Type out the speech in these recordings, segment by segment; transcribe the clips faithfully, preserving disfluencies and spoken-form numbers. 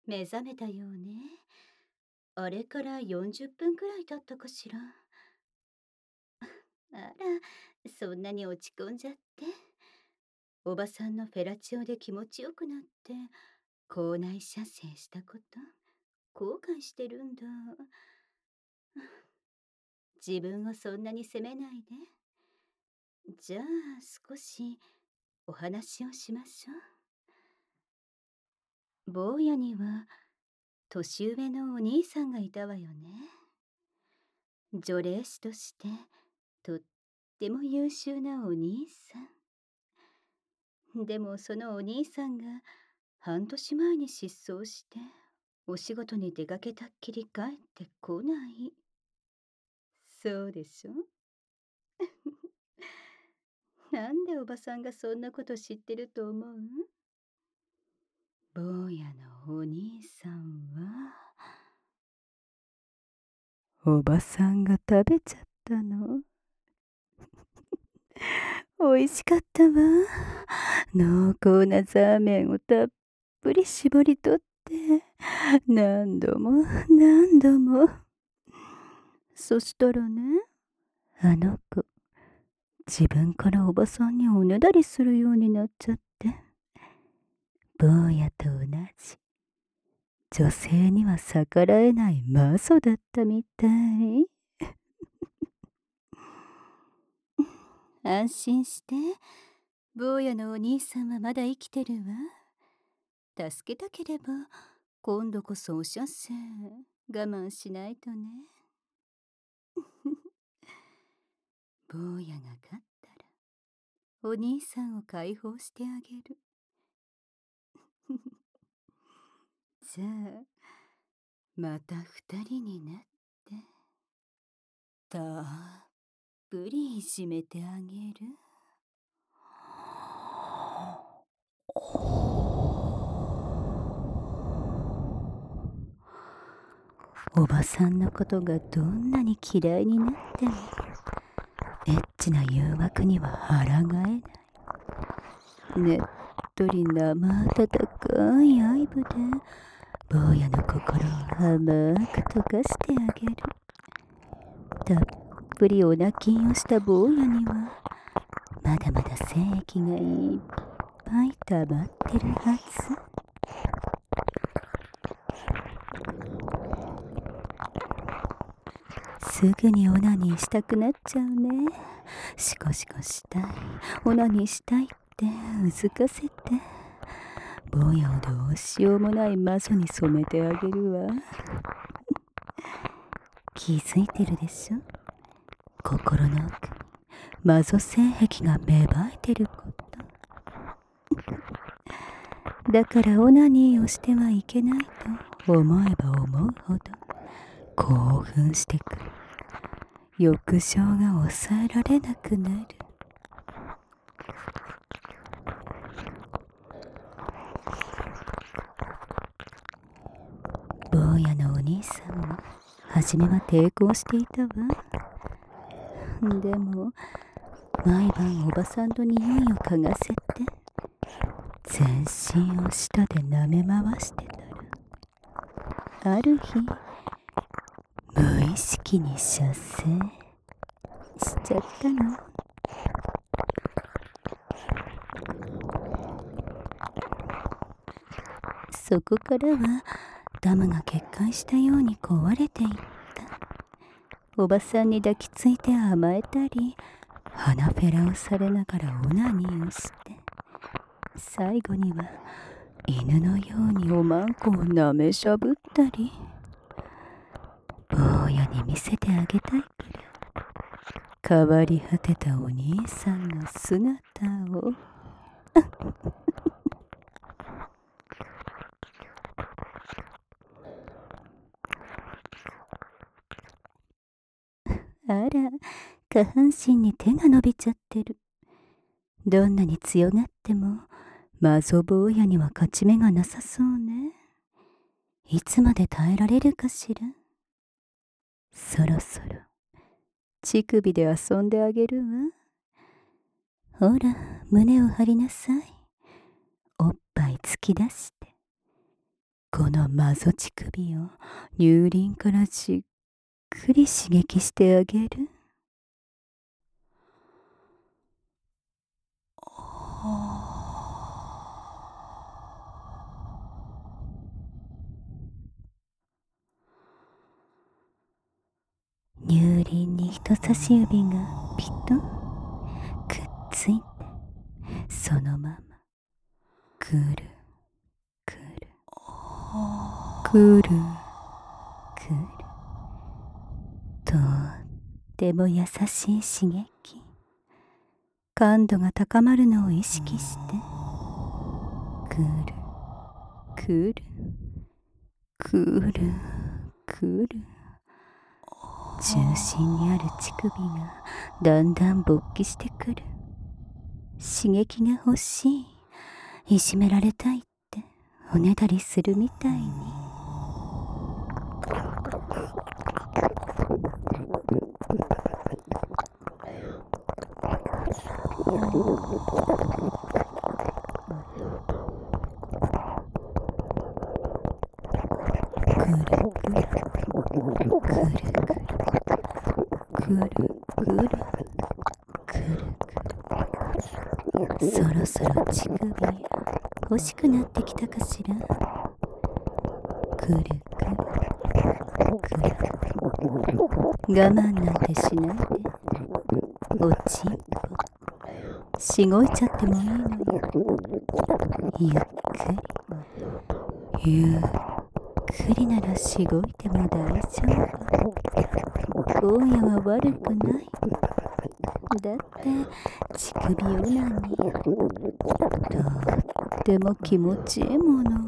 目覚めたようね。あれからよんじゅっぷんくらい経ったかしら。あら、そんなに落ち込んじゃって。おばさんのフェラチオで気持ちよくなって、校内射精したこと、後悔してるんだ。自分をそんなに責めないで。じゃあ、少しお話をしましょう。坊やには、年上のお兄さんがいたわよね。女霊師として、とっても優秀なお兄さん。でもそのお兄さんが半年前に失踪して、お仕事に出かけたっきり帰ってこない。そうでしょ？なんでおばさんがそんなこと知ってると思う？坊やのお兄さんは、おばさんが食べちゃったの。美味しかったわ。濃厚なザーメンをたっぷり絞り取って、何度も何度も。そしたらね、あの子、自分からおばさんにおねだりするようになっちゃって、坊やと同じ、女性には逆らえないマゾだったみたい。安心して、坊やのお兄さんはまだ生きてるわ。助けたければ、今度こそお射精、我慢しないとね。坊やが勝ったら、お兄さんを解放してあげる。じゃあ、また二人になって、たっぷりいじめてあげる。おばさんのことがどんなに嫌いになっても、エッチな誘惑には抗えない。ねっとり生温かい愛撫で、坊やの心を甘く溶かしてあげる。たっぷりお泣きをした坊やには、まだまだ精液がいっぱい溜まってるはず。すぐにオナニーしたくなっちゃうね。シコシコしたい、オナニーしたいってうずかせて、坊やをどうしようもないマゾに染めてあげるわ。気づいてるでしょ？心の奥にマゾ性癖が芽生えてること。だからオナニーをしてはいけないと思えば思うほど興奮してくる。欲情が抑えられなくなる。坊やのお兄さんも初めは抵抗していたわ。でも毎晩おばさんの匂いを嗅がせて、全身を舌で舐め回してたら、ある日無意識に射精しちゃったの。そこからはダムが決壊したように壊れていった。おばさんに抱きついて甘えたり、鼻フェラをされながらオナニーをして、最後には犬のようにおまんこを舐めしゃぶったり。坊やに見せてあげたいから変わり果てたお兄さんの姿を。あら、下半身に手が伸びちゃってる。どんなに強がってもマゾ坊やには勝ち目がなさそうね。いつまで耐えられるかしら。そろそろ乳首で遊んであげるわ。ほら、胸を張りなさい。おっぱい突き出して、 このマゾ乳首を乳輪からじっくり刺激してあげる。乳輪に人差し指がピトンくっついて、そのままくるくるくるくるとっても優しい刺激、感度が高まるのを意識してくるくるくるくる、中心にある乳首がだんだん勃起してくる。刺激が欲しい、いじめられたいっておねだりするみたいに。くるくるくるくるくるくるくる、そろそろ乳首欲しくなってきたかしら。くるくるくる、我慢なんてしないで、おちんぽしごいちゃってもいいのよ。ゆっくりゆっくりならしごいても大丈夫。坊やは悪くない。だって乳首オナニーとっても気持ちいいもの。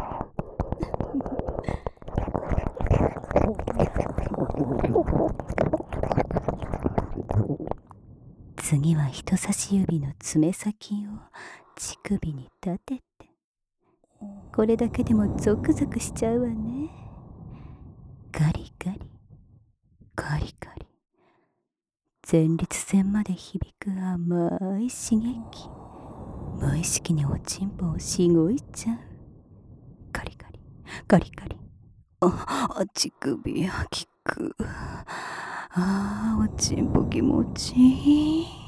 次は人差し指の爪先を乳首に立てて、これだけでもゾクゾクしちゃうわね。ガリガリガリガリ、前立腺まで響く甘い刺激、無意識におちんぽをしごいちゃう。ガリガリガリガリ、あ、乳首あきく、あーおちんぽ気持ちいい。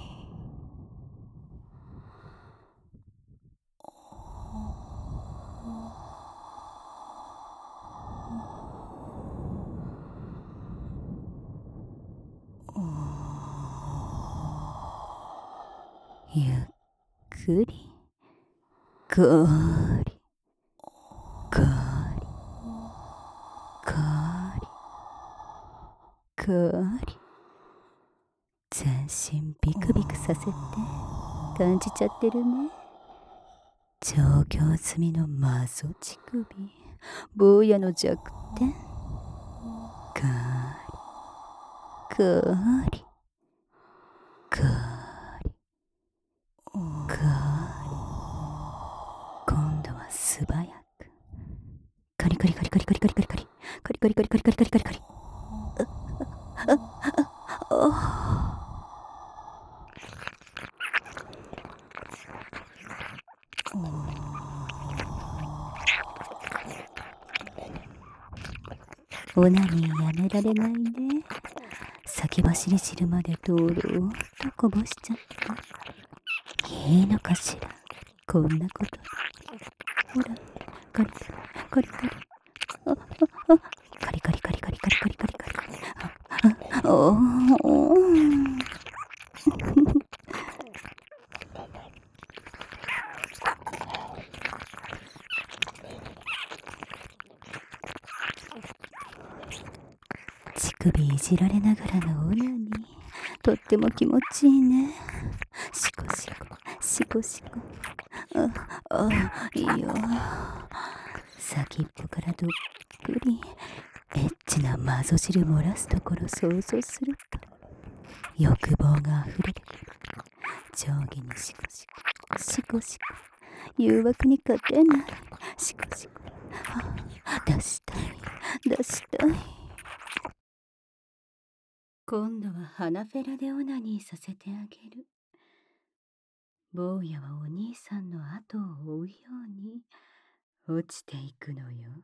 ゆっくりガリガリガリガリ、全身ビクビクさせて感じちゃってるね。調教済みのマゾ乳首、坊やの弱点。ガリガリガリガリ、今度は素早くカリカリカリカリカリカリカリカリカリカリカリカリカリカリカリカリ、あああ、オナニーやめられないね。先走り汁までとろーっとこぼしちゃった。いいのかしら、こんなこと。ほら、カリカリカリ、あああ、カリカリカリカリカリカリカリカリ、ああ、おー乳首いじられながらのオナニー、とっても気持ちいいね。シコシコシコシコ、ああ、いいよ。先っぽからどっぷりエッチなマゾ汁漏らすところ想像すると欲望があふれてくる。上下にシコシコシコシコ、誘惑に勝てない。シコシコ、あ、出したい出したい。今度は鼻フェラでオナニーさせてあげる。坊やはお兄さんの後を追うように落ちていくのよ。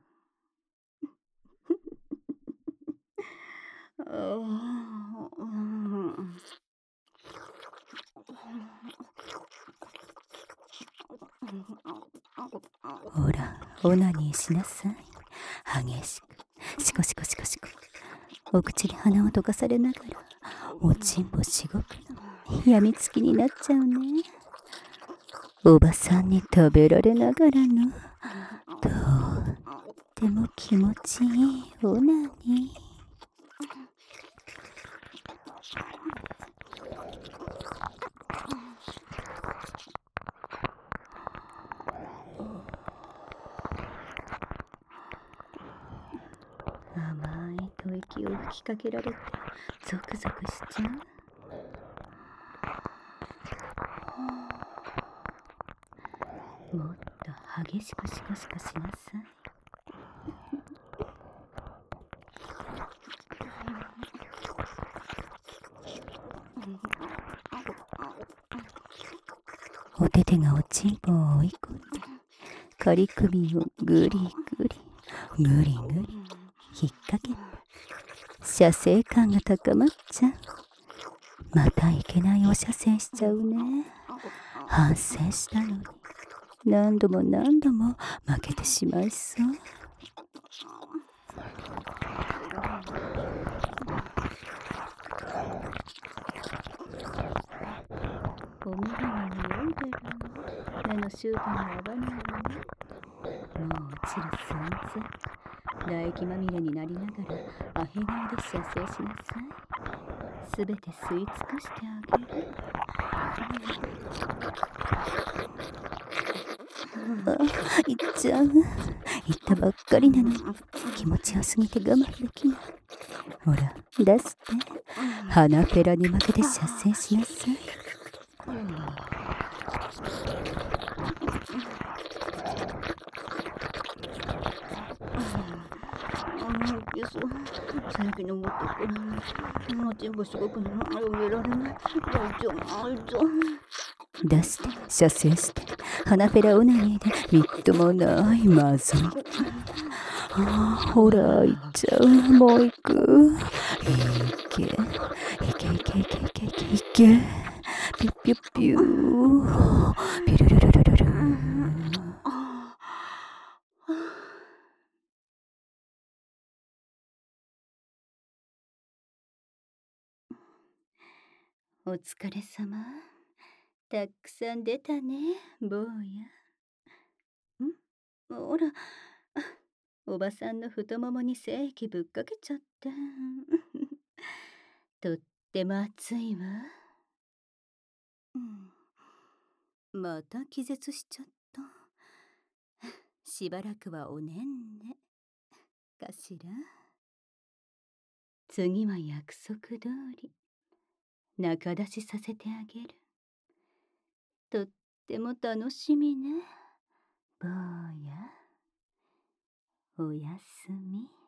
ほら、オナニーしなさい。激しく、シコシコシコシコ。お口に鼻を溶かされながら、おちんぽしごくの。やみつきになっちゃうね。おばさんに食べられながらの、とっても気持ちいいオナニー。甘い吐息を吹きかけられてゾクゾクしちゃう。もっと激しくシコシコしなさい。お手手がおちんぽを追い込んで、仮首をぐりぐりぐりぐり引っ掛けて、射精感が高まっちゃう。またいけないお射精しちゃうね。反省したのに何度も何度も負けてしまいそう。お目目に匂いだろ。目のシュートに合わないわね。もう落ちる寸前。唾液まみれになりながらアヘ顔で射精しなさい。すべて吸い尽くしてあげる。あ、いっちゃう。行ったばっかりなのに気持ちよすぎて我慢できない。ほら、出して。鼻ペラに負けて射精しなさい。最近登ってくる。もちんぼすごくの上げられない。出して、射精して、鼻ペラオナニーでみっともないまずい。ああ、ほら、行っちゃう。もう行く。いけ、いけいけいけいけいけいけ。ピュッピュッピュー。ピルルルルルル。お疲れ様。たくさん出たね、坊や。ん？ほら、おばさんの太ももに精液ぶっかけちゃって。とっても熱いわ。うん、また気絶しちゃった。しばらくはおねんね。かしら。次は約束通り、仲出しさせてあげる。とっても楽しみね、坊や。おやすみ。